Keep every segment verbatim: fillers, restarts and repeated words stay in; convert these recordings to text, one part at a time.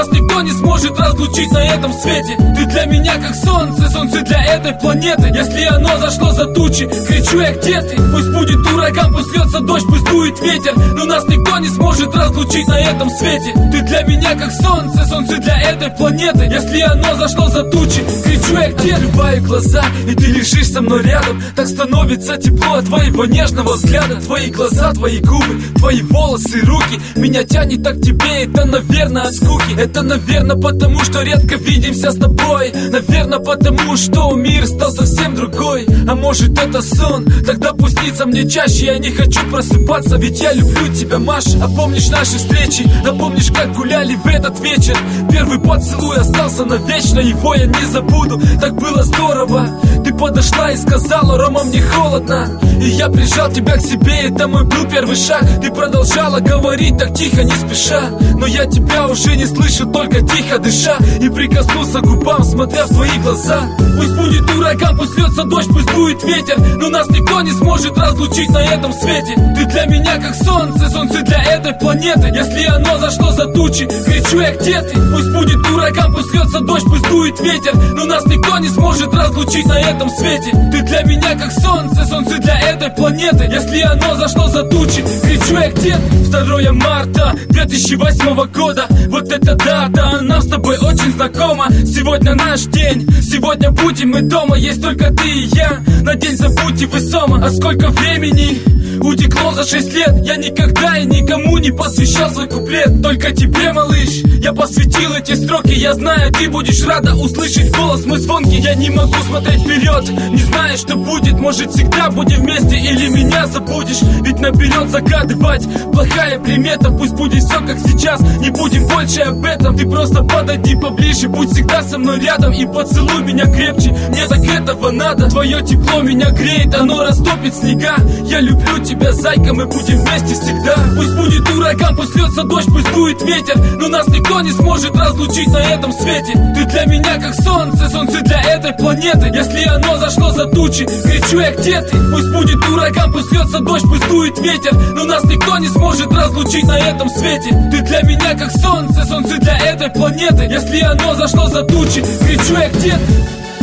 нас никто не сможет разлучить на этом свете. Ты для меня как солнце, солнце для этой планеты. Если оно зашло за тучи, кричу я: где ты? Пусть будет ураган, пусть льется дождь, пусть дует ветер, но нас никто не сможет разлучить на этом свете. Ты для меня как солнце, солнце для этой планеты. Если оно зашло за тучи, кричу я: где? Открываю глаза, и ты лежишь со мной рядом. Так становится тепло от твоего нежного взгляда. Твои глаза, твои губы, твои волосы, руки. Меня тянет так к тебе, это, наверное, от скуки. Это, наверное, потому что редко видимся с тобой. Наверное, потому что мир стал совсем другой. А может, это сон? Тогда пусть снится мне чаще. Я не хочу просыпаться, ведь я люблю тебя, Маша. А помнишь наши встречи? А помнишь, как гуляли в этот вечер? Первый поцелуй остался навечно, его я не забуду. Так было здорово. Ты подошла и сказала: Рома, мне холодно. И я прижал тебя к себе, это мой был первый шаг. Ты продолжала говорить так тихо, не спеша, но я тебя уже не слышу, только тихо дыша. И прикоснулся к губам, смотря в твои глаза. Пусть будет ураган, пусть льется дождь, пусть дует ветер, но нас никто не сможет разлучить на этом свете. Ты для меня как солнце, солнце для этой планеты. Если оно зашло за тучи, кричу я: где ты? Пусть будет ураган, пусть льется дождь, пусть дует ветер, но нас никто не сможет разлучить на этом свете. Ты для меня как солнце, солнце для этой планеты. Если оно зашло за тучи, кричу я: где ты? второе марта две тысячи восьмого года. Вот эта дата нам с тобой очень знакома. Сегодня наш день, сегодня будем мы дома. Есть только ты и я, на день забудьте вы сома. А сколько времени утекло за шесть лет. Я никогда и никому не посвящал свой куплет. Только тебе, малыш, я посвятил эти строки. Я знаю, ты будешь рада услышать голос мой звонкий. Я не могу смотреть вперед, не знаю, что будет. Может, всегда будем вместе или меня забудешь. Ведь наперед загадывать плохая примета. Пусть будет все как сейчас, не будем больше об этом. Ты просто подойди поближе, будь всегда со мной рядом. И поцелуй меня крепче, мне так этого надо. Твое тепло меня греет, оно растопит снега. Я люблю тебя, зайка, мы будем вместе всегда. Пусть будет ураган, пусть льется дождь, пусть дует ветер, но нас никто не сможет разлучить на этом свете. Ты для меня как солнце, солнце для этой планеты. Если оно зашло за тучи, кричу я: где ты? Пусть будет ураган, пусть льется дождь, пусть дует ветер, но нас никто не сможет разлучить на этом свете. Ты для меня как солнце, солнце для этой планеты. Если оно зашло за тучи, кричу я: где ты?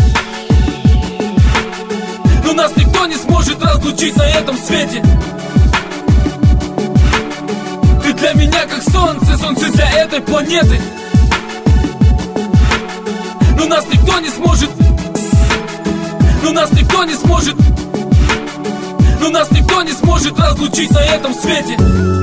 Но нас никто не сможет разлучить на этом свете. Ты для меня как солнце, солнце для этой планеты. Но нас никто не сможет. Но нас никто не сможет. Но нас никто не сможет разлучить на этом свете.